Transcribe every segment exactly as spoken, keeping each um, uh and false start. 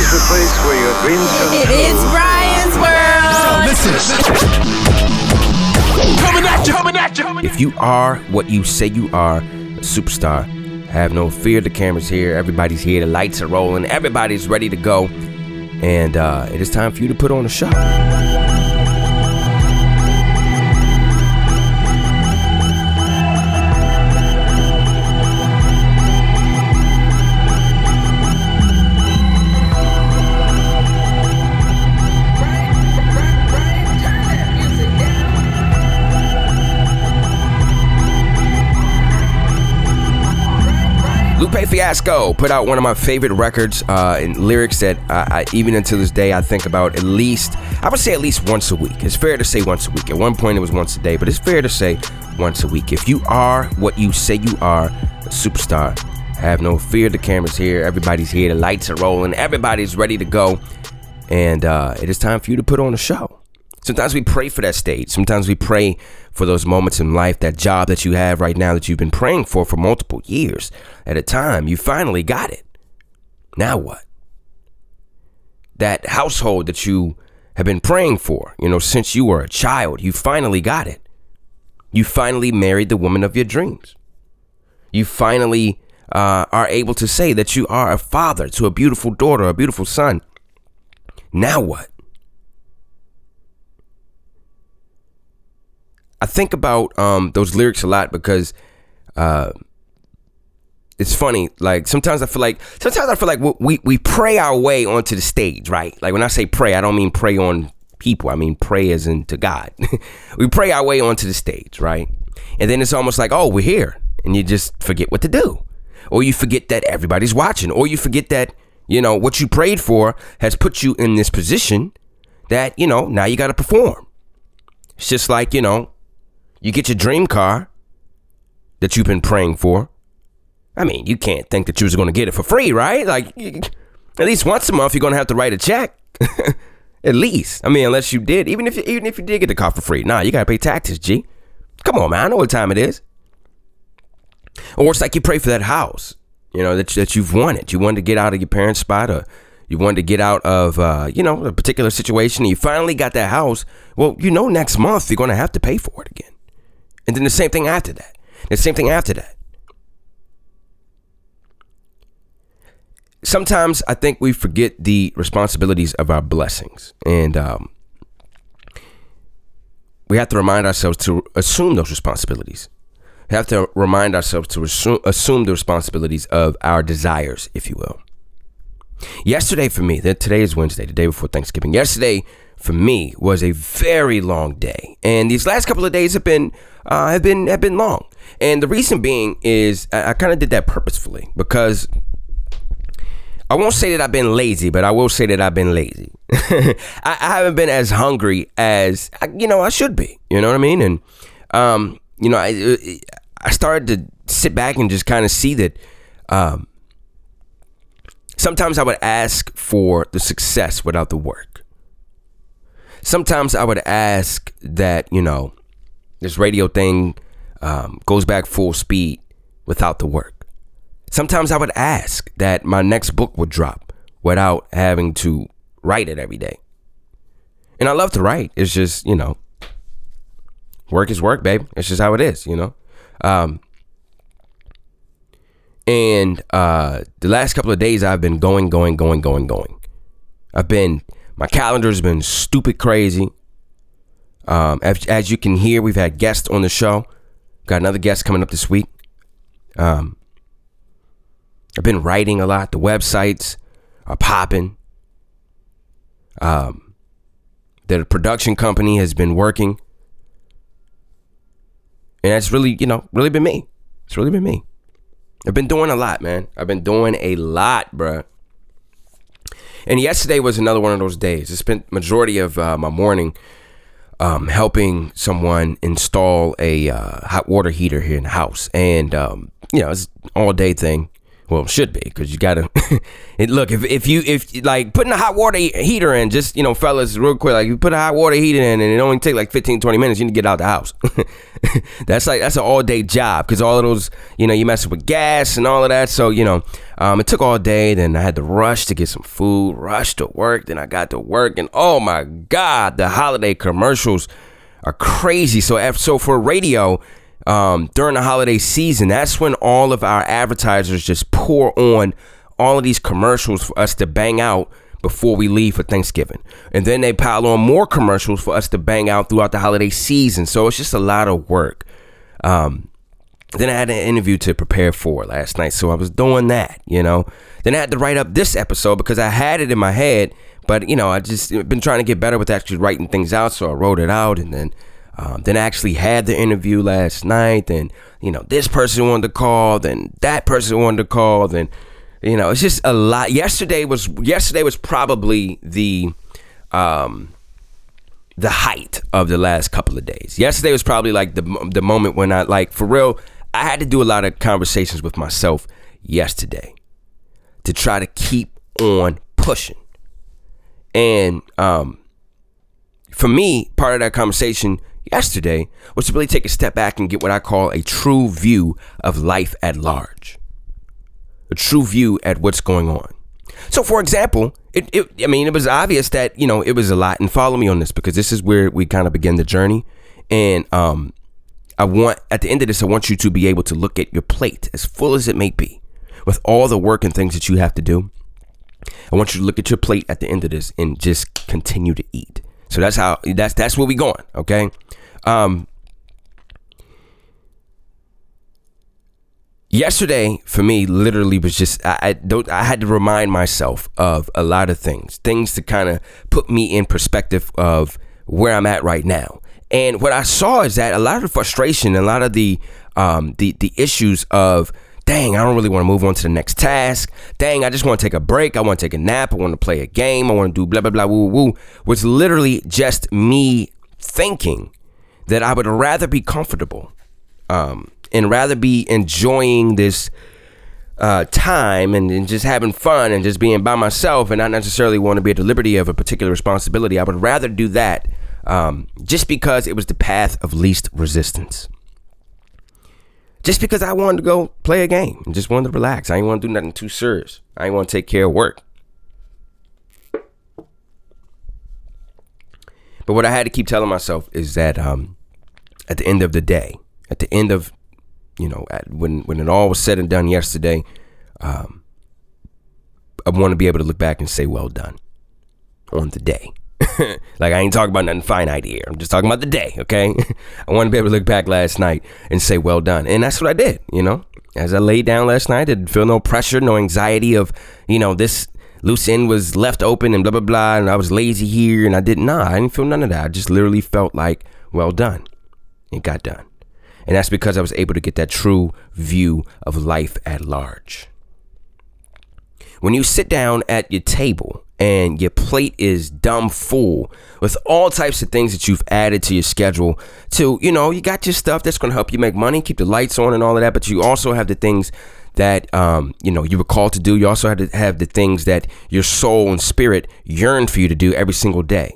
the place where your dreams come It true. is Brian's World. Listen. Coming at you, coming at you. If you are what you say you are, a superstar, have no fear. The camera's here. Everybody's here. The lights are rolling. Everybody's ready to go. And uh, it is time for you to put on a show. Lupe Fiasco put out one of my favorite records uh, and lyrics that I, I, even until this day, I think about at least, I would say at least once a week. It's fair to say once a week. At one point, it was once a day, but it's fair to say once a week. If you are what you say you are, a superstar, have no fear. The camera's here. Everybody's here. The lights are rolling. Everybody's ready to go. And uh, it is time for you to put on a show. Sometimes we pray for that stage. Sometimes we pray for those moments in life, that job that you have right now that you've been praying for for multiple years at a time. You finally got it. Now what? That household that you have been praying for, you know, since you were a child, you finally got it. You finally married the woman of your dreams. You finally uh, are able to say that you are a father to a beautiful daughter, a beautiful son. Now what? I think about um, those lyrics a lot because uh, it's funny. Like sometimes I feel like sometimes I feel like we we pray our way onto the stage, right? Like when I say pray, I don't mean pray on people. I mean pray as in to God. We pray our way onto the stage, right? And then it's almost like, oh, we're here, and you just forget what to do, or you forget that everybody's watching, or you forget that you know what you prayed for has put you in this position that you know now you got to perform. It's just like you know. You get your dream car that you've been praying for. I mean, you can't think that you was going to get it for free, right? Like, at least once a month, you're going to have to write a check. At least. I mean, unless you did. Even if you, even if you did get the car for free. Nah, you got to pay taxes, G. Come on, man. I know what time it is. Or it's like you pray for that house, you know, that, that you've wanted. You wanted to get out of your parents' spot, or you wanted to get out of, uh, you know, a particular situation. And you finally got that house. Well, you know, next month, you're going to have to pay for it again. And then the same thing after that. The same thing after that. Sometimes I think we forget the responsibilities of our blessings. And um, we have to remind ourselves to assume those responsibilities. We have to remind ourselves to assume, assume the responsibilities of our desires, if you will. Yesterday for me, today is Wednesday, the day before Thanksgiving. Yesterday for me was a very long day. And these last couple of days have been uh, have been have been long. And the reason being is I, I kind of did that purposefully because I won't say that I've been lazy, but I will say that I've been lazy. I, I haven't been as hungry as, you know, I should be. You know what I mean? And, um, you know, I, I started to sit back and just kind of see that um, sometimes I would ask for the success without the work. Sometimes I would ask that, you know, this radio thing um, goes back full speed without the work. Sometimes I would ask that my next book would drop without having to write it every day. And I love to write. It's just, you know, work is work, babe. It's just how it is, you know. Um, and uh, the last couple of days I've been going, going, going, going, going. I've been, my calendar's been stupid crazy. Um, as, as you can hear, we've had guests on the show. Got another guest coming up this week. Um, I've been writing a lot. The websites are popping. Um, the production company has been working. And that's really, you know, really been me. It's really been me. I've been doing a lot, man. I've been doing a lot, bruh. And yesterday was another one of those days. I spent majority of uh, my morning um, helping someone install a uh, hot water heater here in the house. And, um, you know, it's an all day thing. Well, should be, because you gotta. it, look, if if you if like putting a hot water heater in, just you know, fellas, real quick, like you put a hot water heater in, and it only take like fifteen, twenty minutes, you need to get out the house. that's like that's an all day job, because all of those, you know, you messing with gas and all of that. So you know, um, it took all day. Then I had to rush to get some food, rush to work. Then I got to work, and oh my God, the holiday commercials are crazy. So after, so for radio. Um, during the holiday season, that's when all of our advertisers just pour on all of these commercials for us to bang out before we leave for Thanksgiving. And then they pile on more commercials for us to bang out throughout the holiday season. So it's just a lot of work. Um, then I had an interview to prepare for last night. So I was doing that, you know. Then I had to write up this episode because I had it in my head. But, you know, I just been trying to get better with actually writing things out. So I wrote it out, and then Um, then I actually had the interview last night, and, you know, this person wanted to call, then that person wanted to call, then, you know, it's just a lot. Yesterday was, yesterday was probably the, um, the height of the last couple of days. Yesterday was probably like the, the moment when I, like, for real, I had to do a lot of conversations with myself yesterday to try to keep on pushing. And, um, for me, part of that conversation yesterday was to really take a step back and get what I call a true view of life at large. A true view at what's going on. So, for example, it, it I mean, it was obvious that, you know, it was a lot. And follow me on this, because this is where we kind of begin the journey. And um, I want, at the end of this, I want you to be able to look at your plate, as full as it may be, with all the work and things that you have to do. I want you to look at your plate at the end of this and just continue to eat. So that's how, that's that's where we going, okay? Um, yesterday, for me, literally was just, I, I, don't, I had to remind myself of a lot of things. Things to kind of put me in perspective of where I'm at right now. And what I saw is that a lot of the frustration, a lot of the, um, the, the issues of, dang, I don't really want to move on to the next task. Dang, I just want to take a break. I want to take a nap. I want to play a game. I want to do blah, blah, blah, woo, woo, was literally just me thinking that I would rather be comfortable um, and rather be enjoying this uh, time and, and just having fun and just being by myself and not necessarily want to be at the liberty of a particular responsibility. I would rather do that um, just because it was the path of least resistance. Just because I wanted to go play a game and just wanted to relax. I didn't want to do nothing too serious. I didn't want to take care of work. But what I had to keep telling myself is that um, at the end of the day, at the end of, you know, at, when, when it all was said and done yesterday, um, I want to be able to look back and say, well done on the day. Like, I ain't talking about nothing finite here. I'm just talking about the day, okay? I want to be able to look back last night and say, well done. And that's what I did, you know? As I laid down last night, I didn't feel no pressure, no anxiety of, you know, this loose end was left open and blah, blah, blah, and I was lazy here, and I didn't, nah, I didn't feel none of that. I just literally felt like, well done. It got done. And that's because I was able to get that true view of life at large. When you sit down at your table and your plate is dumb full with all types of things that you've added to your schedule to, you know, you got your stuff that's going to help you make money, keep the lights on and all of that. But you also have the things that, um, you know, you were called to do. You also have to have the things that your soul and spirit yearn for you to do every single day.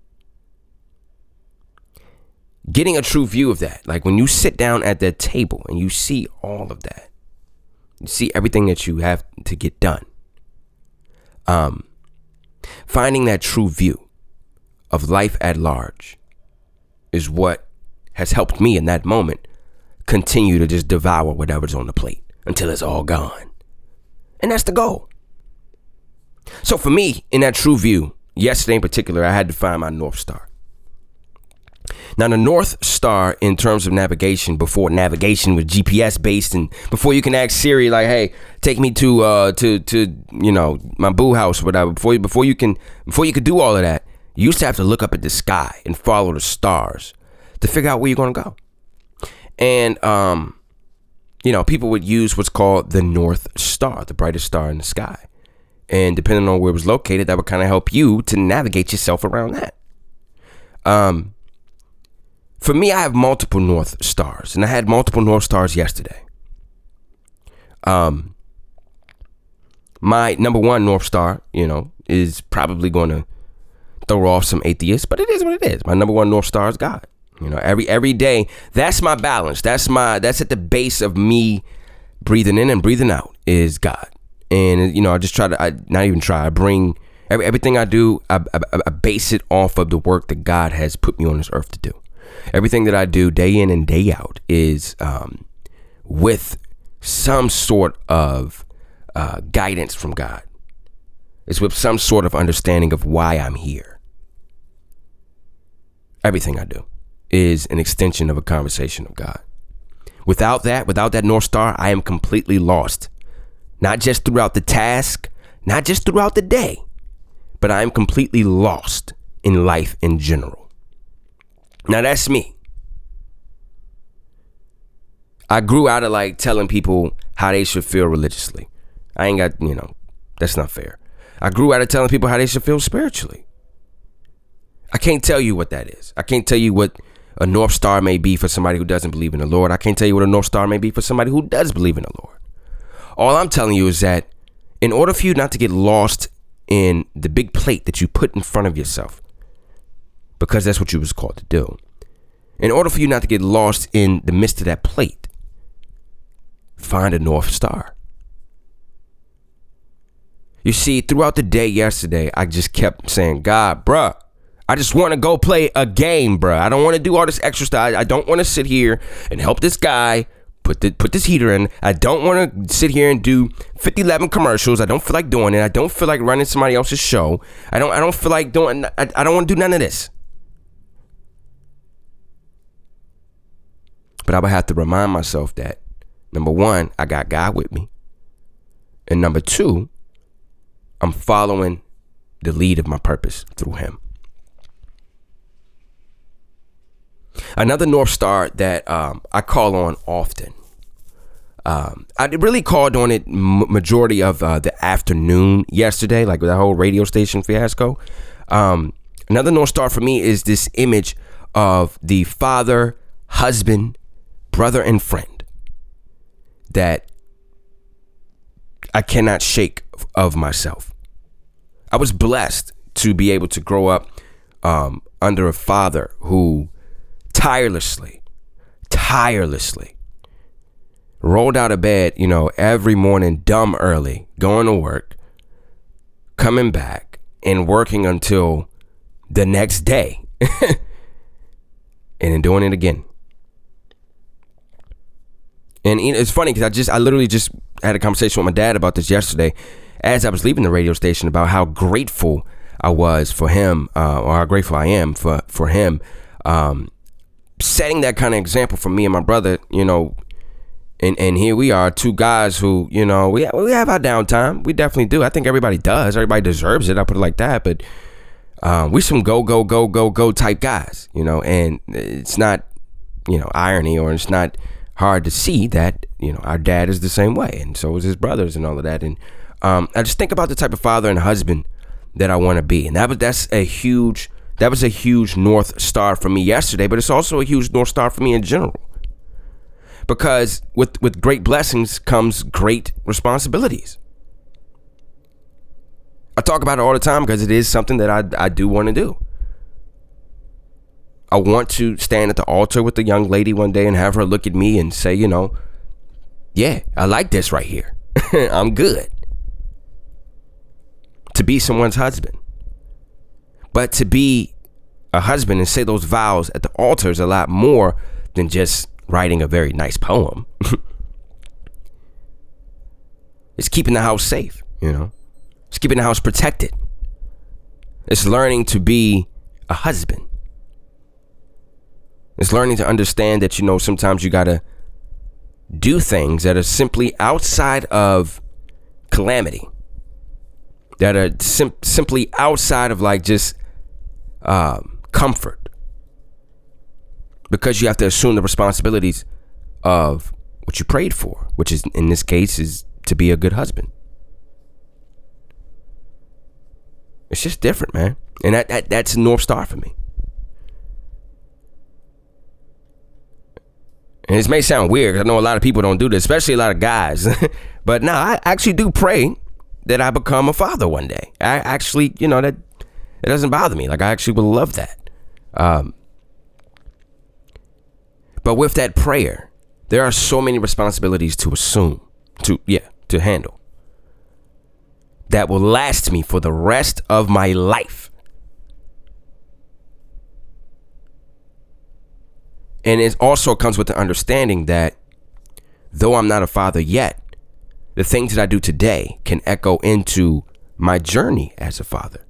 Getting a true view of that. Like when you sit down at that table and you see all of that, you see everything that you have to get done. Um, finding that true view of life at large is what has helped me in that moment continue to just devour whatever's on the plate until it's all gone. And that's the goal. So for me, in that true view, yesterday in particular, I had to find my North Star. Now, the North Star in terms of navigation, before navigation was G P S based, and before you can ask Siri, like, hey, take me to uh to to you know my boo house, whatever. Before you before you can before you could do all of that, you used to have to look up at the sky and follow the stars to figure out where you're gonna go. And um, you know, people would use what's called the North Star, the brightest star in the sky, and depending on where it was located, that would kind of help you to navigate yourself around that. Um. For me, I have multiple North Stars, and I had multiple North Stars yesterday. Um, my number one North Star, you know, is probably going to throw off some atheists, but it is what it is. My number one North Star is God. You know, every every day, that's my balance. That's my that's at the base of me breathing in and breathing out is God. And, you know, I just try to, I not even try, I bring every, everything I do, I, I, I base it off of the work that God has put me on this earth to do. Everything that I do day in and day out is um, with some sort of uh, guidance from God. It's with some sort of understanding of why I'm here. Everything I do is an extension of a conversation of God. Without that, without that North Star, I am completely lost. Not just throughout the task, not just throughout the day, but I am completely lost in life in general. Now that's me. I grew out of like telling people how they should feel religiously. I ain't got, you know, that's not fair. I grew out of telling people how they should feel spiritually. I can't tell you what that is. I can't tell you what a North Star may be for somebody who doesn't believe in the Lord. I can't tell you what a North Star may be for somebody who does believe in the Lord. All I'm telling you is that in order for you not to get lost in the big plate that you put in front of yourself, because that's what you was called to do, in order for you not to get lost in the midst of that plate, find a North Star. You see, throughout the day yesterday, I just kept saying, God, bruh, I just want to go play a game, bruh. I don't want to do all this extra stuff. I don't want to sit here and help this guy put the, put this heater in. I don't want to sit here and do fifty eleven commercials. I don't feel like doing it. I don't feel like running somebody else's show. I don't I don't feel like doing, I, I don't want to do none of this. But I would have to remind myself that, number one, I got God with me. And number two, I'm following the lead of my purpose through him. Another North Star that um, I call on often. Um, I really called on it m- majority of uh, the afternoon yesterday, like with that whole radio station fiasco. Um, another North Star for me is this image of the father, husband, brother, and friend that I cannot shake of myself. I was blessed to be able to grow up um, under a father who tirelessly, tirelessly rolled out of bed, you know, every morning, dumb early, going to work, coming back and working until the next day and then doing it again. And it's funny because I just, I literally just had a conversation with my dad about this yesterday as I was leaving the radio station about how grateful I was for him, uh, or how grateful I am for, for him, um, setting that kind of example for me and my brother, you know, and, and here we are, two guys who, you know, we, we have our downtime. We definitely do. I think everybody does. Everybody deserves it. I put it like that. But um, we some go, go, go, go, go type guys, you know, and it's not, you know, irony, or it's not hard to see that, you know, our dad is the same way. And so is his brothers and all of that. And um, I just think about the type of father and husband that I want to be. And that was, that's a huge, that was a huge North Star for me yesterday, but it's also a huge North Star for me in general. Because with, with great blessings comes great responsibilities. I talk about it all the time because it is something that I, I do want to do. I want to stand at the altar with the young lady one day and have her look at me and say, you know, yeah, I like this right here. I'm good. To be someone's husband. But to be a husband and say those vows at the altar is a lot more than just writing a very nice poem. It's keeping the house safe, you know. It's keeping the house protected. It's learning to be a husband. It's learning to understand that, you know, sometimes you gotta do things that are simply outside of calamity. That are sim- simply outside of like just um, comfort. Because you have to assume the responsibilities of what you prayed for, which is, in this case, is to be a good husband. It's just different, man. And that, that that's a North Star for me. And this may sound weird, 'cause I know a lot of people don't do this, especially a lot of guys. But no, I actually do pray that I become a father one day. I actually, you know, that it doesn't bother me. Like, I actually would love that. Um, but with that prayer, there are so many responsibilities to assume, to, yeah, to handle, that will last me for the rest of my life. And it also comes with the understanding that though I'm not a father yet, the things that I do today can echo into my journey as a father.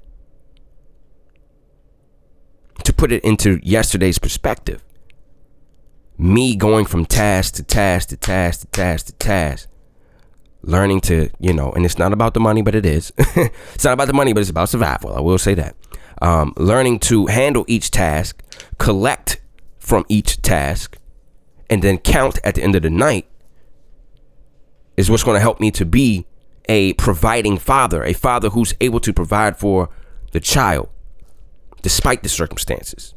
To put it into yesterday's perspective, me going from task to task to task to task to task, learning to, you know, and it's not about the money, but it is. It's not about the money, but it's about survival. I will say that. Um, learning to handle each task, collect from each task, and then count at the end of the night is what's going to help me to be a providing father, a father who's able to provide for the child despite the circumstances.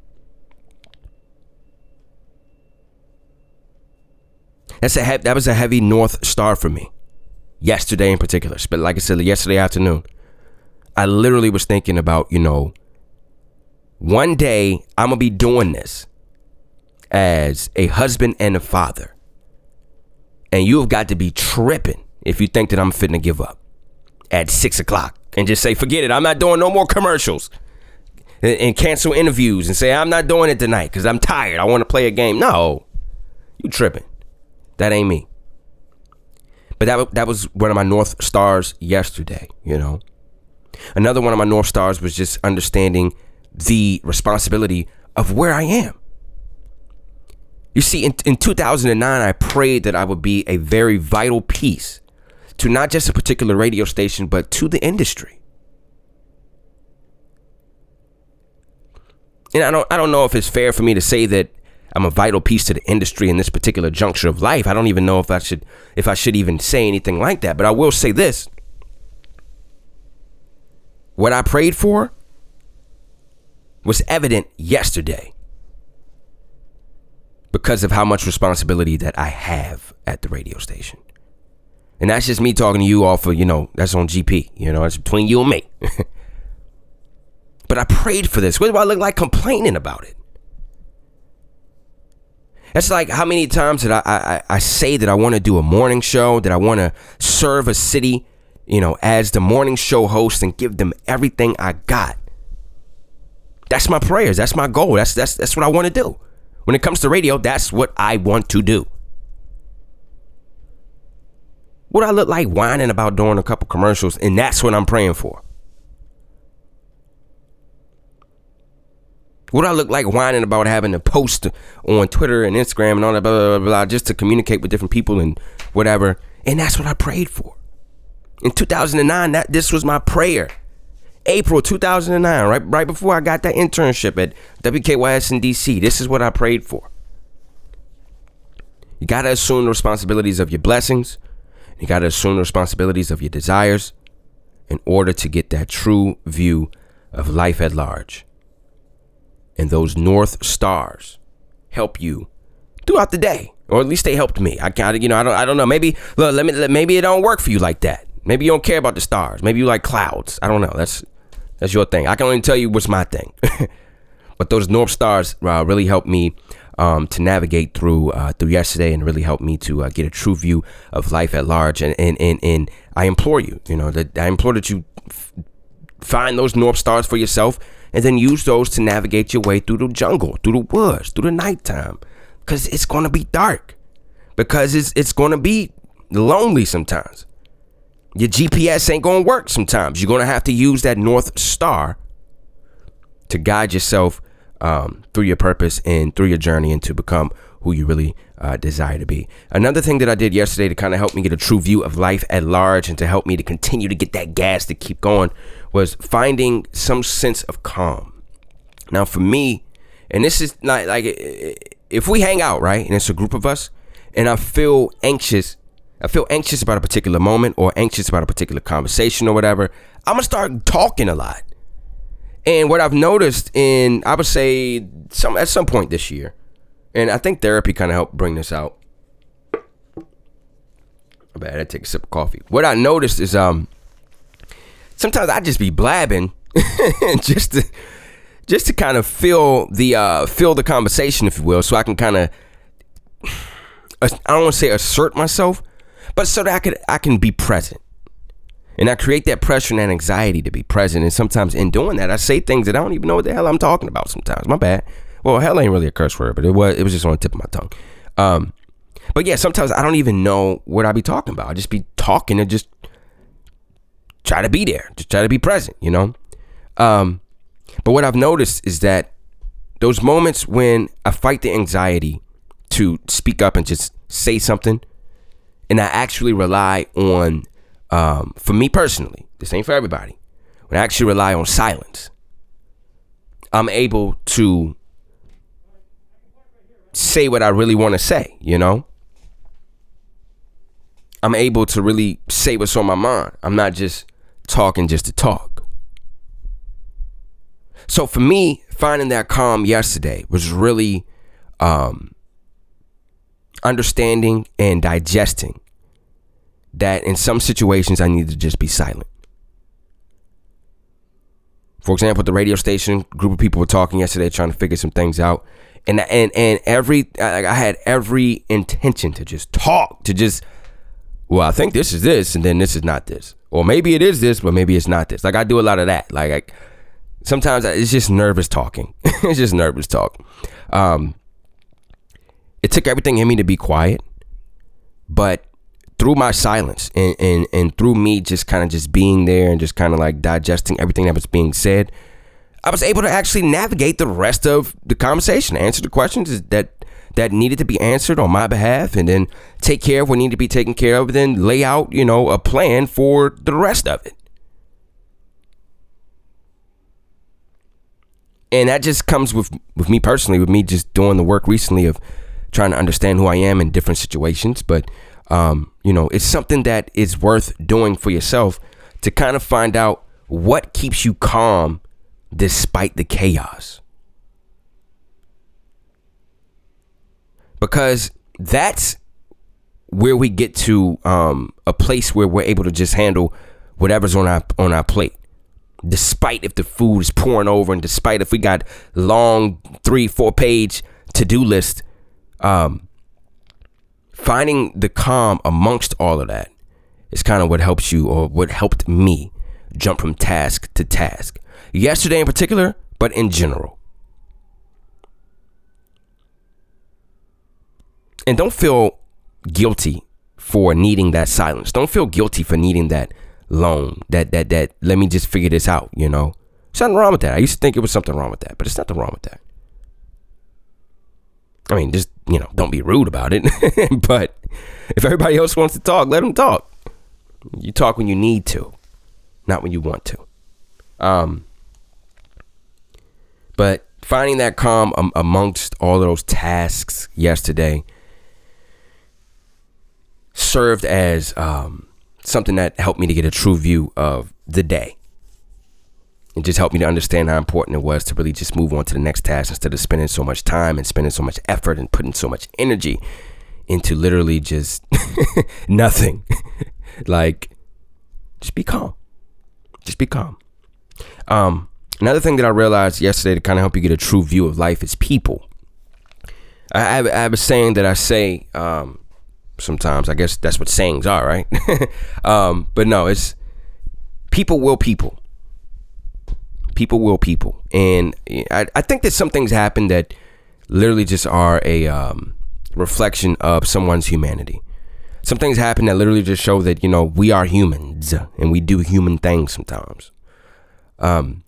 That's a he- that was a heavy North Star for me yesterday in particular. But like I said, yesterday afternoon, I literally was thinking about, you know, one day I'm going to be doing this as a husband and a father. And you have got to be tripping if you think that I'm fitting to give up at six o'clock and just say, forget it. I'm not doing no more commercials and, and cancel interviews and say, I'm not doing it tonight because I'm tired. I want to play a game. No, you tripping. That ain't me. But that, that was one of my North Stars yesterday, you know. Another one of my North Stars was just understanding the responsibility of where I am. You see, in, in two thousand nine, I prayed that I would be a very vital piece to not just a particular radio station, but to the industry. And I don't, I don't know if it's fair for me to say that I'm a vital piece to the industry in this particular juncture of life. I don't even know if I should, if I should even say anything like that. But I will say this: what I prayed for was evident yesterday, because of how much responsibility that I have at the radio station. And that's just me talking to you off of, you know, that's on G P, you know, it's between you and me. But I prayed for this. What do I look like complaining about it? It's like, how many times did I, I, I say that I want to do a morning show, that I want to serve a city, you know, as the morning show host and give them everything I got. That's my prayers. That's my goal. That's, that's, that's what I want to do. When it comes to radio, that's what I want to do. What I look like whining about doing a couple commercials, and that's what I'm praying for. What I look like whining about having to post on Twitter and Instagram and all that, blah, blah, blah, blah, just to communicate with different people and whatever. And that's what I prayed for. In two thousand nine, that this was my prayer. April two thousand nine, right, right before I got that internship at W K Y S in D C. This is what I prayed for. You got to assume the responsibilities of your blessings. You got to assume the responsibilities of your desires in order to get that true view of life at large. And those North Stars help you throughout the day, or at least they helped me. I kind of, you know, I don't, I don't know. Maybe, look, let me, maybe it don't work for you like that. Maybe you don't care about the stars. Maybe you like clouds. I don't know. That's, that's your thing. I can only tell you what's my thing. But those North Stars uh, really helped me um, to navigate through uh, through yesterday, and really helped me to uh, get a true view of life at large. And and and, and I implore you, you know, that I implore that you f- find those North Stars for yourself, and then use those to navigate your way through the jungle, through the woods, through the nighttime, because it's gonna be dark, because it's it's gonna be lonely sometimes. Your G P S ain't gonna work sometimes. You're gonna have to use that North Star to guide yourself um, through your purpose and through your journey, and to become who you really uh, desire to be. Another thing that I did yesterday to kind of help me get a true view of life at large, and to help me to continue to get that gas to keep going, was finding some sense of calm. Now for me, and this is not like, if we hang out, right, and it's a group of us, and I feel anxious, I feel anxious about a particular moment, or anxious about a particular conversation or whatever, I'm gonna start talking a lot. And what I've noticed in, I would say, some at some point this year, and I think therapy kind of helped bring this out. I bet I take a sip of coffee. What I noticed is, um, sometimes I just be blabbing just to just to kind of fill the uh, fill the conversation, if you will, so I can kind of I don't want to say assert myself, but so that I could I can be present. And I create that pressure and that anxiety to be present. And sometimes in doing that, I say things that I don't even know what the hell I'm talking about sometimes. My bad. Well, hell ain't really a curse word, but it was it was just on the tip of my tongue. Um, but yeah, sometimes I don't even know what I be talking about. I just be talking and just try to be there. Just try to be present, you know? Um, but what I've noticed is that those moments when I fight the anxiety to speak up and just say something, and I actually rely on, um, for me personally, this ain't for everybody, when I actually rely on silence, I'm able to say what I really want to say, you know? I'm able to really say what's on my mind. I'm not just talking just to talk. So for me, finding that calm yesterday was really um, understanding and digesting that in some situations I need to just be silent. For example, the radio station, group of people were talking yesterday trying to figure some things out. And and and every I had every intention to just talk, to just, well, I think this is this, and then this is not this. Or maybe it is this, but maybe it's not this. Like, I do a lot of that. Like, I, sometimes it's just nervous talking. It's just nervous talk. Um, it took everything in me to be quiet, but through my silence and, and, and through me just kind of just being there and just kind of like digesting everything that was being said, I was able to actually navigate the rest of the conversation, answer the questions that that needed to be answered on my behalf, and then take care of what needed to be taken care of, and then lay out, you know, a plan for the rest of it. And that just comes with, with me personally, with me just doing the work recently of trying to understand who I am in different situations. But, um, you know, it's something that is worth doing for yourself to kind of find out what keeps you calm despite the chaos. Because that's where we get to um, a place where we're able to just handle whatever's on our on our plate. Despite if the food is pouring over, and despite if we got long three, four page to-do list, um, finding the calm amongst all of that is kind of what helps you, or what helped me, jump from task to task. Yesterday in particular, but in general. And don't feel guilty for needing that silence. Don't feel guilty for needing that lone, that, that, that, let me just figure this out, you know? There's nothing wrong with that. I used to think it was something wrong with that, but there's nothing wrong with that. I mean, just, you know, don't be rude about it. But if everybody else wants to talk, let them talk. You talk when you need to, not when you want to. Um, but finding that calm um, amongst all of those tasks yesterday served as um, something that helped me to get a true view of the day. It just helped me to understand how important it was to really just move on to the next task instead of spending so much time and spending so much effort and putting so much energy into literally just nothing. Like, just be calm. Just be calm. Um, another thing that I realized yesterday to kind of help you get a true view of life is people. I have, I have a saying that I say, um, sometimes, I guess that's what sayings are, right? um, but no, it's people will people. People will people. And I, I think that some things happen that literally just are a um, reflection of someone's humanity. Some things happen that literally just show that, you know, we are humans and we do human things sometimes. Um,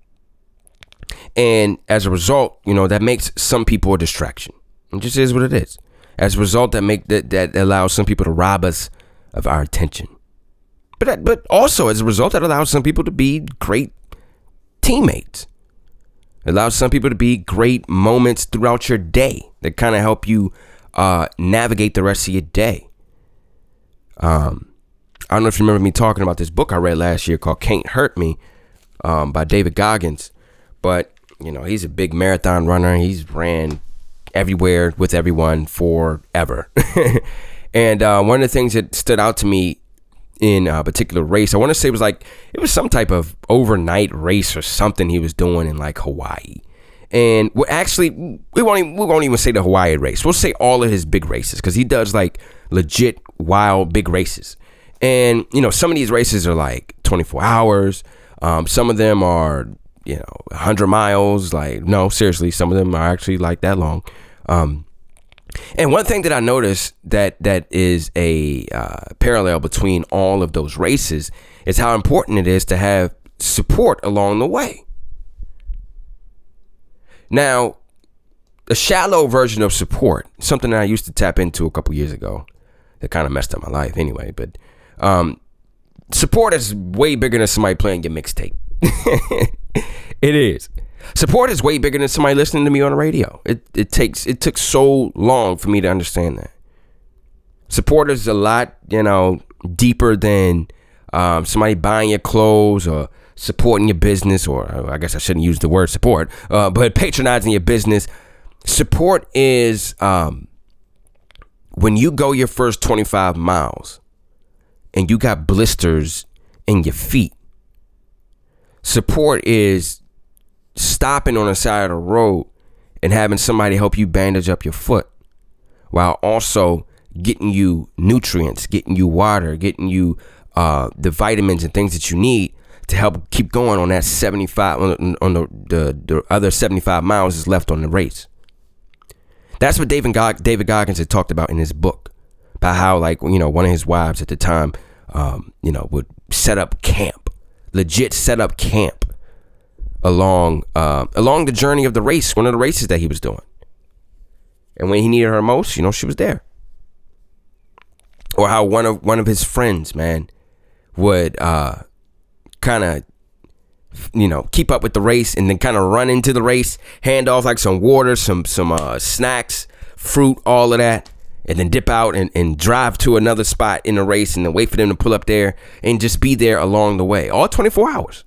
and as a result, you know, that makes some people a distraction. It just is what it is. As a result, that make that, that allows some people to rob us of our attention. But that, but also as a result, that allows some people to be great teammates. It allows some people to be great moments throughout your day that kind of help you uh, navigate the rest of your day. Um, I don't know if you remember me talking about this book I read last year called Can't Hurt Me um, by David Goggins. But, you know, he's a big marathon runner. He's ran everywhere with everyone forever. And uh, one of the things that stood out to me in a particular race. I want to say it was like, it was some type of overnight race or something he was doing in like Hawaii. And we're actually, we won't even, we won't even say the Hawaii race. We'll say all of his big races, because he does like legit wild big races. And, you know, some of these races are like twenty-four hours. Um, some of them are, you know, one hundred miles. Like, no, seriously, some of them are actually like that long. Um, and one thing that I noticed that that is a uh, parallel between all of those races is how important it is to have support along the way. Now, a shallow version of support, something that I used to tap into a couple years ago that kind of messed up my life anyway, but um, support is way bigger than somebody playing your mixtape. It is. Support is way bigger than somebody listening to me on the radio. It it takes it took so long for me to understand that. Support is a lot, you know, deeper than um, somebody buying your clothes or supporting your business, or I guess I shouldn't use the word support, uh, but patronizing your business. Support is um, when you go your first twenty-five miles and you got blisters in your feet. Support is stopping on the side of the road and having somebody help you bandage up your foot, while also getting you nutrients, getting you water, getting you uh, the vitamins and things that you need to help keep going on that seventy-five, on, on the, the the other seventy-five miles is left on the race. That's what David Gog, David Goggins had talked about in his book, about how, like, you know, one of his wives at the time, um, you know, would set up camp, legit set up camp along uh, along the journey of the race, one of the races that he was doing. And when he needed her most, you know, she was there. Or how one of one of his friends, man, would uh, kind of, you know, keep up with the race and then kind of run into the race, hand off like some water, some some uh, snacks, fruit, all of that, and then dip out and, and drive to another spot in the race and then wait for them to pull up there and just be there along the way, all twenty-four hours.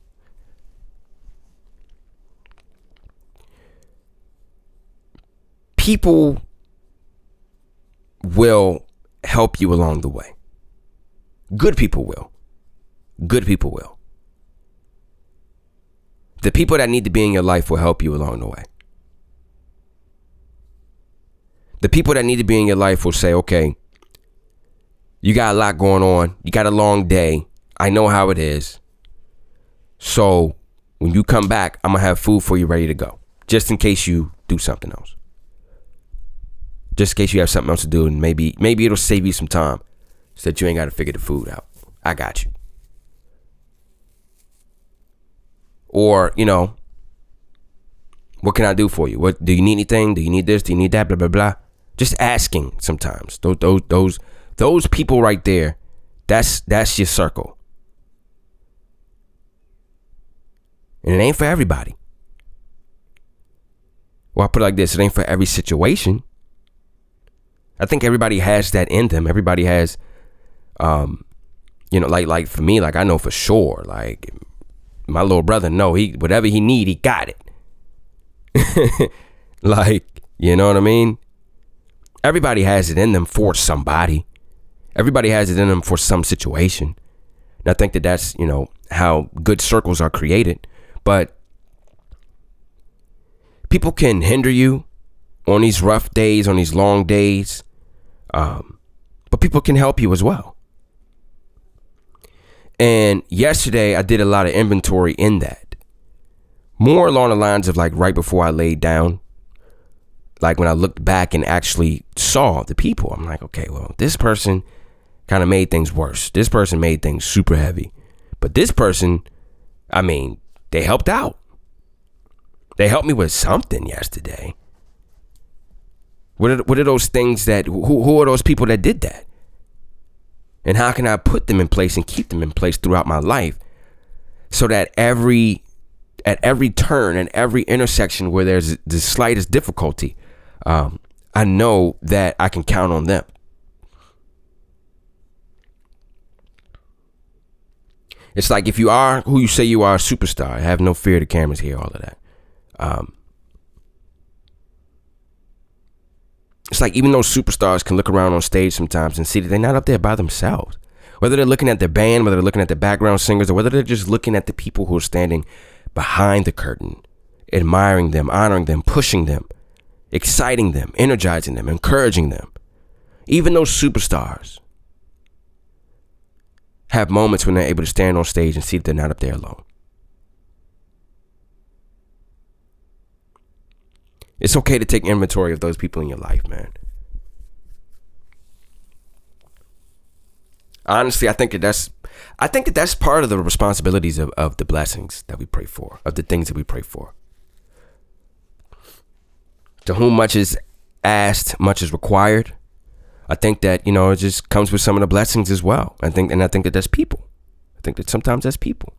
People will help you along the way. Good people will. Good people will. The people that need to be in your life will help you along the way. The people that need to be in your life will say, okay, you got a lot going on. You got a long day. I know how it is. So when you come back, I'm going to have food for you ready to go, just in case you do something else. Just in case you have something else to do, and maybe maybe it'll save you some time so that you ain't got to figure the food out. I got you. Or, you know, what can I do for you? What do you need anything? Do you need this? Do you need that? Blah, blah, blah. Just asking sometimes. Those those those those people right there, that's that's your circle. And it ain't for everybody. Well, I put it like this, it ain't for every situation. I think everybody has that in them. Everybody has, um, you know, like like for me, like I know for sure, like my little brother, no, he whatever he need, he got it. Like, you know what I mean? Everybody has it in them for somebody. Everybody has it in them for some situation. And I think that that's, you know, how good circles are created. But people can hinder you on these rough days, on these long days. Um, but people can help you as well. And yesterday I did a lot of inventory in that. More along the lines of like right before I laid down. Like when I looked back and actually saw the people, I'm like, okay, well, this person kind of made things worse. This person made things super heavy. But this person, I mean, they helped out. They helped me with something yesterday. What are, what are those things that, who, who are those people that did that? And how can I put them in place and keep them in place throughout my life so that every, at every turn and every intersection where there's the slightest difficulty, um, I know that I can count on them. It's like if you are who you say you are, a superstar, have no fear, the cameras here, all of that. Um, it's like even those superstars can look around on stage sometimes and see that they're not up there by themselves. Whether they're looking at the band, whether they're looking at the background singers, or whether they're just looking at the people who are standing behind the curtain, admiring them, honoring them, pushing them, exciting them, energizing them, encouraging them. Even those superstars have moments when they're able to stand on stage and see that they're not up there alone. It's okay to take inventory of those people in your life, man. Honestly, I think that that's, I think that that's part of the responsibilities of, of the blessings that we pray for, of the things that we pray for. To whom much is asked, much is required. I think that, you know, it just comes with some of the blessings as well. I think, and I think that that's people. I think that sometimes that's people.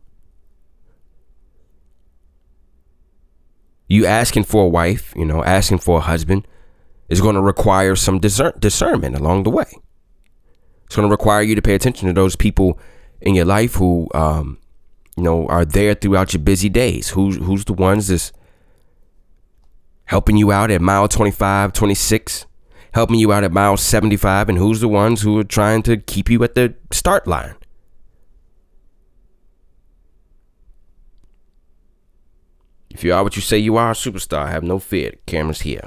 You asking for a wife, you know, asking for a husband is going to require some discern- discernment along the way. It's going to require you to pay attention to those people in your life who, um, you know, are there throughout your busy days. Who's who's the ones that's helping you out at mile twenty-five, twenty-six, helping you out at mile seventy-five, and who's the ones who are trying to keep you at the start line. If you are what you say you are, a superstar, have no fear. The camera's here.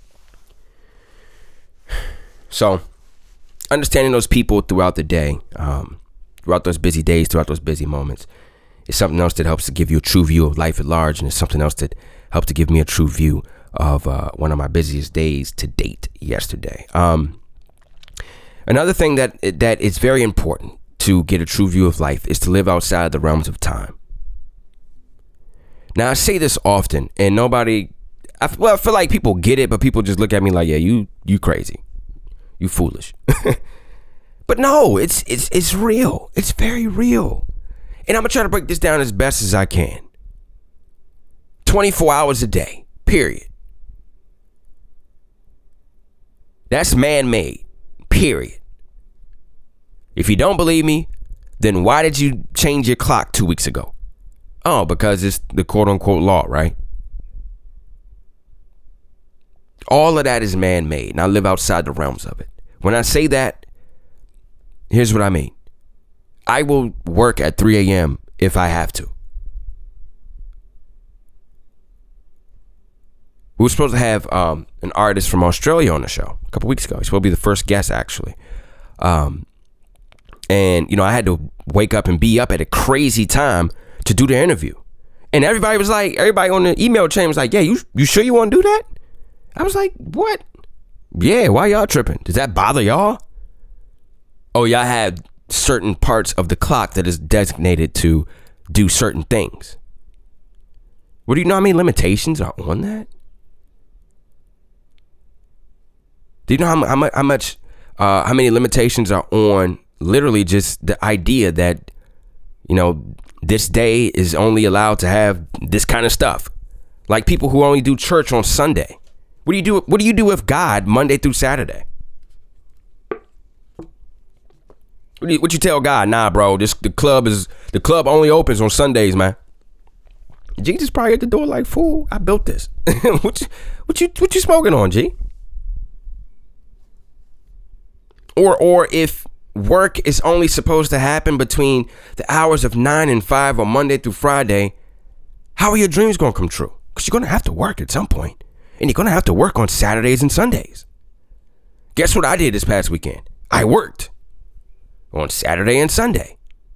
So, understanding those people throughout the day, um, throughout those busy days, throughout those busy moments, is something else that helps to give you a true view of life at large, and it's something else that helped to give me a true view of uh, one of my busiest days to date yesterday. Um, another thing that that is very important to get a true view of life is to live outside the realms of time. Now, I say this often, and nobody, I, well, I feel like people get it, but people just look at me like, yeah, you you crazy. You foolish. But no, it's it's it's real. It's very real. And I'm going to try to break this down as best as I can. twenty-four hours a day, period. That's man-made, period. If you don't believe me, then why did you change your clock two weeks ago? Oh, because it's the quote-unquote law, right? All of that is man-made, and I live outside the realms of it. When I say that, here's what I mean. I will work at three a.m. if I have to. We were supposed to have um, an artist from Australia on the show a couple weeks ago. He's supposed to be the first guest, actually. Um, and, you know, I had to wake up and be up at a crazy time to do the interview. And everybody was like, everybody on the email chain was like, yeah, you you sure you want to do that? I was like, what? Yeah, why y'all tripping? Does that bother y'all? Oh, y'all have certain parts of the clock that is designated to do certain things. What do you know how many limitations are on that? Do you know how, how much, how much, uh, how many limitations are on literally just the idea that, you know, this day is only allowed to have this kind of stuff? Like people who only do church on Sunday. What do you do? What do you do with God Monday through Saturday? What, do you, what you tell God? Nah, bro. This the club is the club only opens on Sundays, man. Jesus probably at the door like, fool, I built this. what you what you what you smoking on, G? Or or if work is only supposed to happen between the hours of nine and five on Monday through Friday, how are your dreams gonna come true? Because you're gonna have to work at some point. And you're gonna have to work on Saturdays and Sundays. Guess what I did this past weekend? I worked on Saturday and Sunday.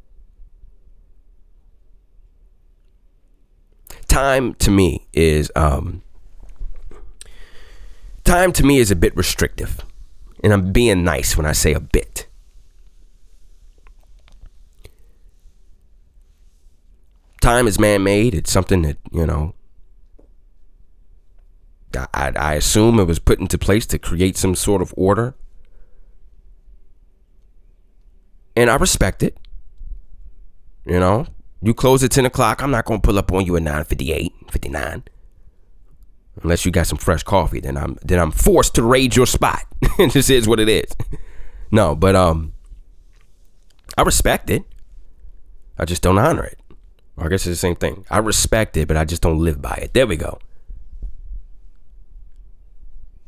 Time to me is um time to me is a bit restrictive. And I'm being nice when I say a bit. Time is man-made. It's something that, you know, I, I assume it was put into place to create some sort of order. And I respect it. You know, you close at ten o'clock. I'm not going to pull up on you at nine fifty-eight, fifty-nine. Unless you got some fresh coffee, then I'm then I'm forced to raid your spot. It just is what it is. No, but um, I respect it. I just don't honor it. Or I guess it's the same thing. I respect it, but I just don't live by it. There we go.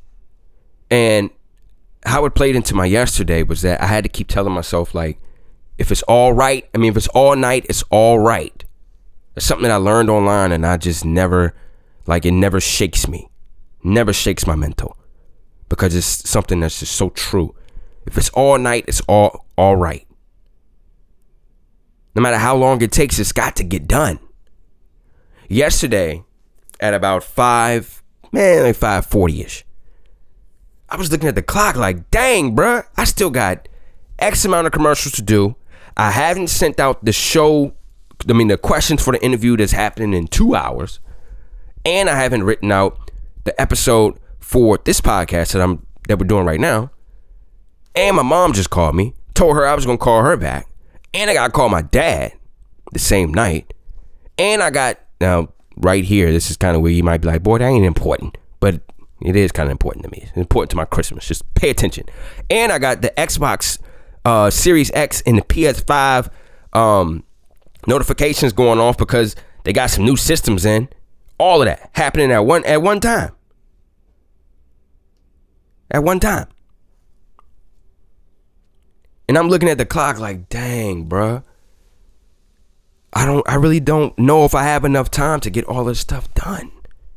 And how it played into my yesterday was that I had to keep telling myself, like, If it's all right, I mean, if it's all night, it's all right. It's something that I learned online, and I just never, like, it never shakes me. Never shakes my mental. Because it's something that's just so true. If it's all night, it's all all right. No matter how long it takes, it's got to get done. Yesterday, at about five, man, like five forty-ish, I was looking at the clock like, dang, bruh, I still got X amount of commercials to do. I haven't sent out the show, I mean, the questions for the interview that's happening in two hours. And I haven't written out the episode for this podcast that I'm that we're doing right now. And my mom just called me, told her I was going to call her back. And I got to call my dad the same night. And I got, now, right here, this is kind of where you might be like, boy, that ain't important. But it is kind of important to me. It's important to my Christmas. Just pay attention. And I got the Xbox uh, Series X and the P S five um, notifications going off because they got some new systems in. All of that happening at one at one time. At one time. And I'm looking at the clock like, dang, bruh. I don't, I really don't know if I have enough time to get all this stuff done.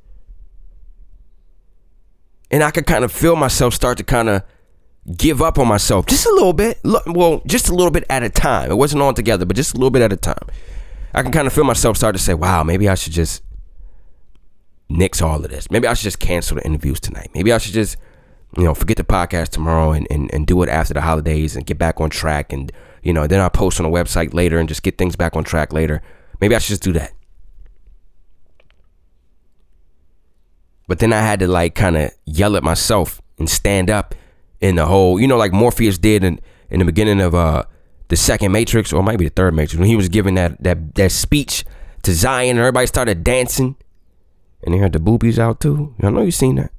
And I could kind of feel myself start to kind of give up on myself just a little bit. Well, just a little bit at a time. It wasn't all together, but just a little bit at a time. I can kind of feel myself start to say, wow, maybe I should just nix all of this. Maybe I should just cancel the interviews tonight. Maybe I should just, you know, forget the podcast tomorrow and, and, and do it after the holidays and get back on track. And, you know, then I'll post on the website later and just get things back on track later. Maybe I should just do that. But then I had to like kind of yell at myself and stand up in the whole, you know, like Morpheus did in, in the beginning of uh, the second Matrix, or maybe the third Matrix, when he was giving that, that, that speech to Zion and everybody started dancing. And they had the boobies out too. I know you seen that.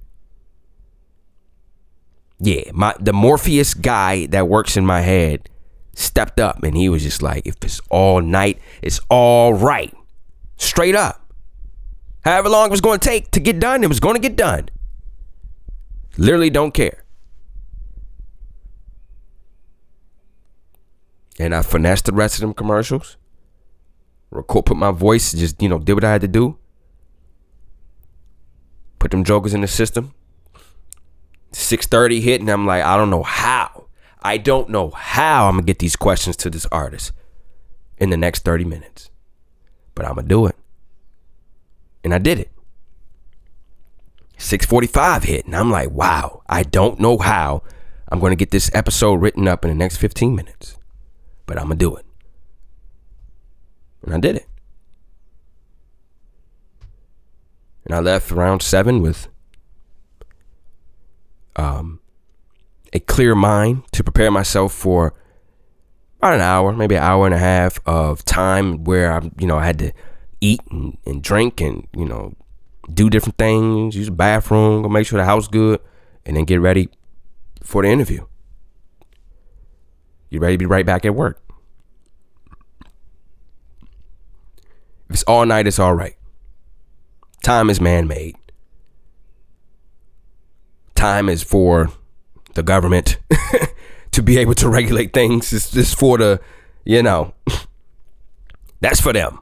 Yeah, my the Morpheus guy that works in my head stepped up and he was just like, if it's all night, it's all right. Straight up. However long it was going to take to get done, it was going to get done. Literally don't care. And I finessed the rest of them commercials. Record, put my voice, just, you know, did what I had to do. Put them jokers in the system. six thirty hit and I'm like, I don't know how. I don't know how I'm going to get these questions to this artist in the next thirty minutes. But I'm going to do it. And I did it. six forty-five hit and I'm like, wow, I don't know how I'm going to get this episode written up in the next fifteen minutes. But I'm going to do it. And I did it. And I left around seven with um, a clear mind to prepare myself for about an hour, maybe an hour and a half of time where I, you know, I had to eat and, and drink and, you know, do different things, use the bathroom, go make sure the house good, and then get ready for the interview. Get ready to be right back at work. If it's all night, it's all right. Time is man-made. Time is for the government to be able to regulate things. It's just for the, you know, that's for them.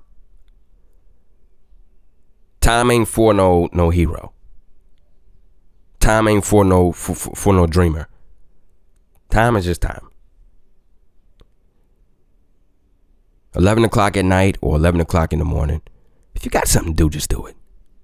Time ain't for no no hero. Time ain't for no for, for, for no dreamer. Time is just time. eleven o'clock at night or eleven o'clock in the morning. If you got something to do, just do it.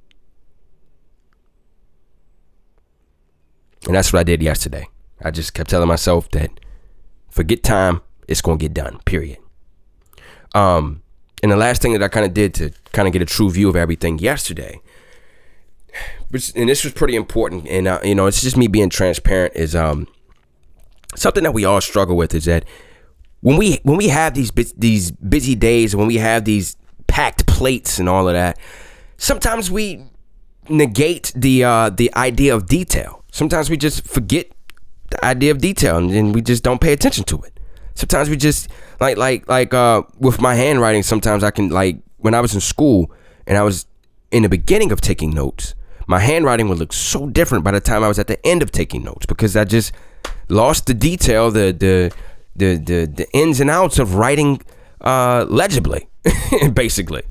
And that's what I did yesterday. I just kept telling myself that forget time, it's going to get done, period. Um, and the last thing that I kind of did to kind of get a true view of everything yesterday, which, and this was pretty important, and uh, you know, it's just me being transparent, is um something that we all struggle with, is that when we when we have these these busy days and when we have these packed plates and all of that, sometimes we negate the uh, the idea of detail. Sometimes we just forget the idea of detail and then we just don't pay attention to it. Sometimes we just like like like uh, with my handwriting. Sometimes I can, like, when I was in school and I was in the beginning of taking notes, my handwriting would look so different by the time I was at the end of taking notes because I just lost the detail, the the the the the ins and outs of writing uh, legibly, basically.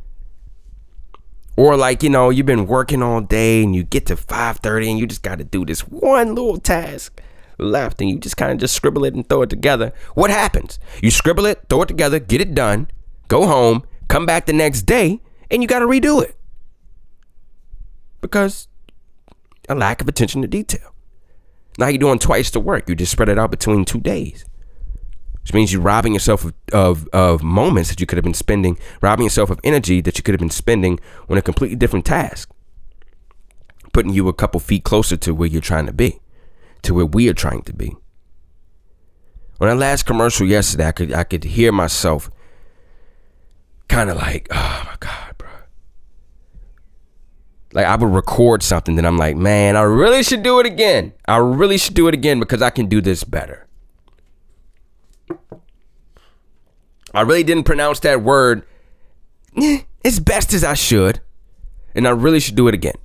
Or like, you know, you've been working all day and you get to five thirty and you just got to do this one little task left and you just kind of just scribble it and throw it together. What happens? You scribble it, throw it together, get it done, go home, come back the next day, and you got to redo it. Because a lack of attention to detail. Now you're doing twice the work. You just spread it out between two days. Which means you're robbing yourself of, of, of moments that you could have been spending, robbing yourself of energy that you could have been spending on a completely different task. Putting you a couple feet closer to where you're trying to be, to where we are trying to be. On that last commercial yesterday, I could I could hear myself kind of like, oh my God, bro. Like I would record something that I'm like, man, I really should do it again. I really should do it again because I can do this better. I really didn't pronounce that word eh, as best as I should. And I really should do it again.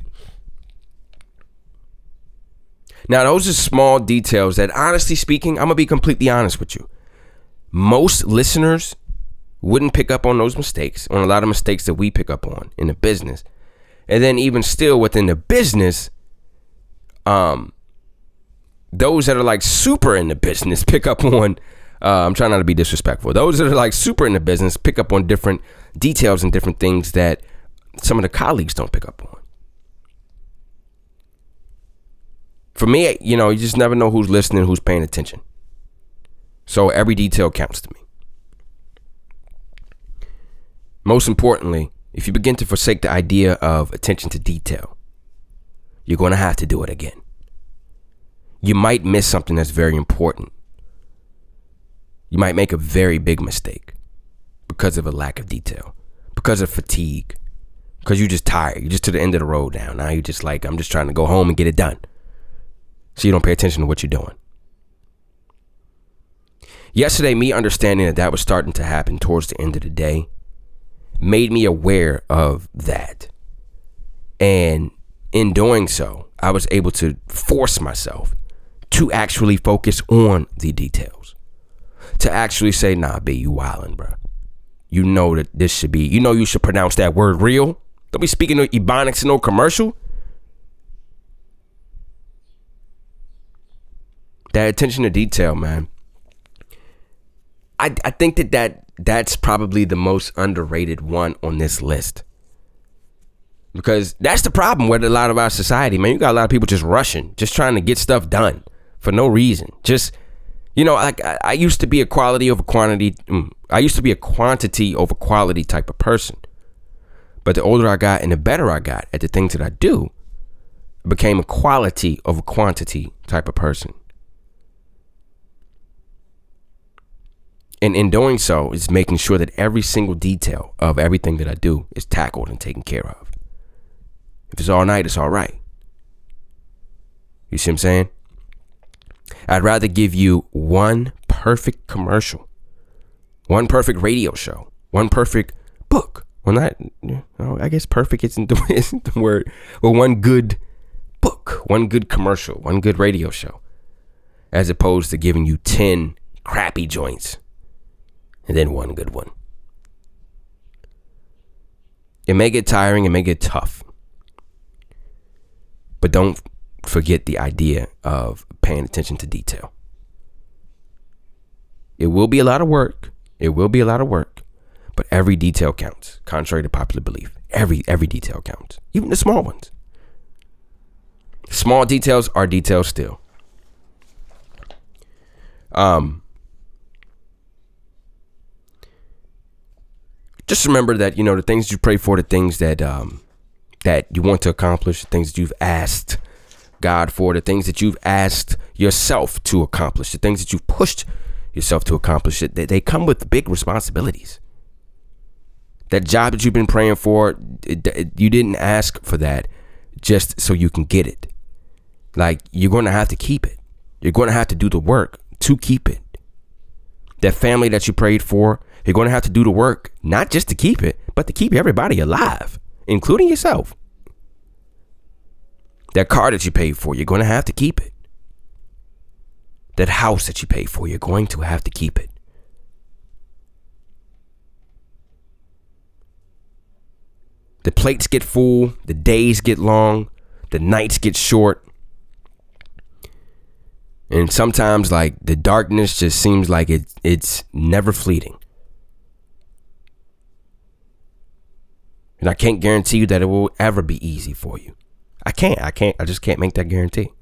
Now, those are small details that, honestly speaking, I'm going to be completely honest with you. Most listeners wouldn't pick up on those mistakes, on a lot of mistakes that we pick up on in the business. And then even still within the business, um, those that are like super in the business pick up on Uh, I'm trying not to be disrespectful. Those that are like super in the business pick up on different details and different things that some of the colleagues don't pick up on. For me, you know, you just never know who's listening, who's paying attention. So every detail counts to me. Most importantly, if you begin to forsake the idea of attention to detail, you're going to have to do it again. You might miss something that's very important. You might make a very big mistake because of a lack of detail, because of fatigue, because you're just tired. You're just to the end of the road now. Now you're just like, I'm just trying to go home and get it done. So you don't pay attention to what you're doing. Yesterday, me understanding that that was starting to happen towards the end of the day made me aware of that. And in doing so, I was able to force myself to actually focus on the details. To actually say, nah, B, you wildin', bro. You know that this should be, you know you should pronounce that word real. Don't be speaking of Ebonics in no commercial. That attention to detail, man. I, I think that, that that's probably the most underrated one on this list. Because that's the problem with a lot of our society, man. You got a lot of people just rushing, just trying to get stuff done for no reason. Just, you know, like I, I used to be a quality over quantity. I used to be a quantity over quality type of person. But the older I got and the better I got at the things that I do, I became a quality over quantity type of person. And in doing so, it's making sure that every single detail of everything that I do is tackled and taken care of. If it's all night, it's all right. You see what I'm saying? I'd rather give you one perfect commercial, one perfect radio show, one perfect book. Well, not, oh, I guess perfect isn't the, isn't the word. Well, one good book, one good commercial, one good radio show, as opposed to giving you ten crappy joints and then one good one. It may get tiring, it may get tough, but don't forget the idea of paying attention to detail. It will be a lot of work. It will be a lot of work, but every detail counts, contrary to popular belief. Every every detail counts, even the small ones. Small details are details still. Um, just remember that, you know, the things you pray for, the things that um that you want to accomplish, the things that you've asked God for, the things that you've asked yourself to accomplish, the things that you've pushed yourself to accomplish, they, they come with big responsibilities. That job that you've been praying for, it, it, you didn't ask for that just so you can get it. Like, you're going to have to keep it. You're going to have to do the work to keep it. That family that you prayed for, you're going to have to do the work, not just to keep it, but to keep everybody alive, including yourself. That car that you paid for, you're going to have to keep it. That house that you paid for, you're going to have to keep it. The plates get full, the days get long, the nights get short. And sometimes, like, the darkness just seems like it, it's never fleeting. And I can't guarantee you that it will ever be easy for you. I can't. I can't. I just can't make that guarantee.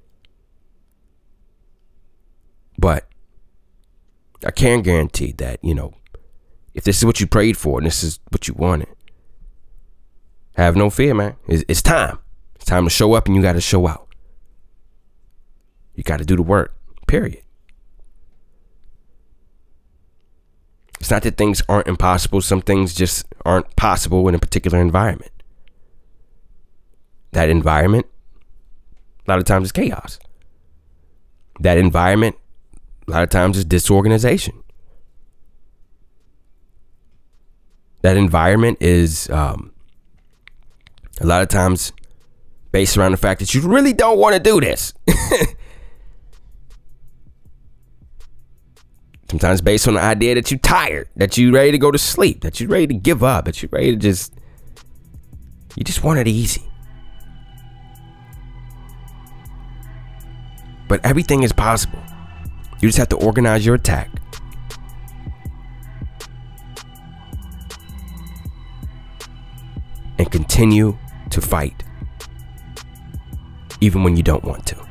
But I can guarantee that, you know, if this is what you prayed for and this is what you wanted, have no fear, man. It's, it's time. It's time to show up, and you got to show out. You got to do the work, period. It's not that things aren't impossible. Some things just aren't possible in a particular environment. That environment, a lot of times, is chaos. That environment, a lot of times, is disorganization. That environment is um, a lot of times based around the fact that you really don't want to do this. Sometimes based on the idea that you're tired, that you're ready to go to sleep, that you're ready to give up, that you're ready to just, you just want it easy. But everything is possible. You just have to organize your attack. And continue to fight. Even when you don't want to.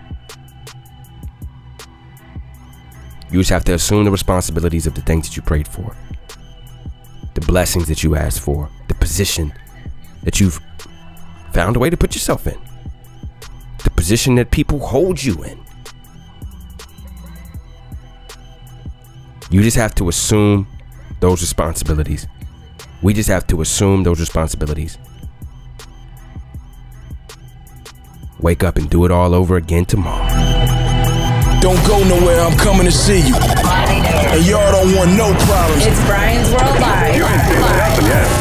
You just have to assume the responsibilities of the things that you prayed for. The blessings that you asked for. The position that you've found a way to put yourself in. The position that people hold you in. You just have to assume those responsibilities. We just have to assume those responsibilities. Wake up and do it all over again tomorrow. Don't go nowhere, I'm coming to see you. And y'all don't want no problems. It's Brian's World Live. You ain't seen what happened yet.